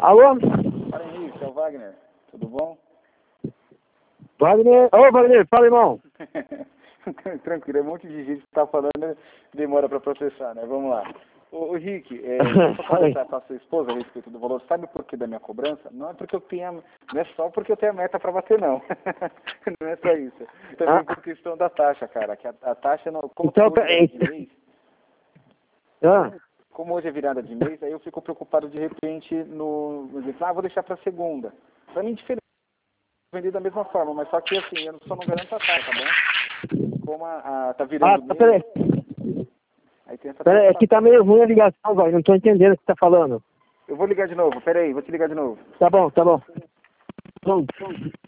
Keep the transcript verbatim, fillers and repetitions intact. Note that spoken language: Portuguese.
Alô? Fala, Henrique, é o Wagner. Tudo bom? Wagner? Ô, Wagner, fala, irmão. Tranquilo, é um monte de gente que tá falando, demora para processar, né? Vamos lá. Ô, ô Rick, é, deixa eu conversar com a sua esposa a respeito do valor. Sabe o porquê da minha cobrança? Não é porque eu tenha, não é só porque eu tenho a meta para bater, não. Não é só isso. Também Ah. por questão da taxa, cara. Que a, a taxa, não, como Então, hoje é de peraí. mês, Ah, como hoje é virada de mês, aí eu fico preocupado de repente no, no exemplo, ah, vou deixar para segunda. Para mim, diferente. Vender da mesma forma, mas só que assim, eu só não garanto a taxa, tá bom? Como a, a tá ah virando tá, mês, peraí. aí tem essa Peraí, é que tá preocupação. meio ruim a ligação, Wagner. Não tô entendendo o que você tá falando. Eu vou ligar de novo, peraí, vou te ligar de novo. Tá bom, tá bom. Pronto.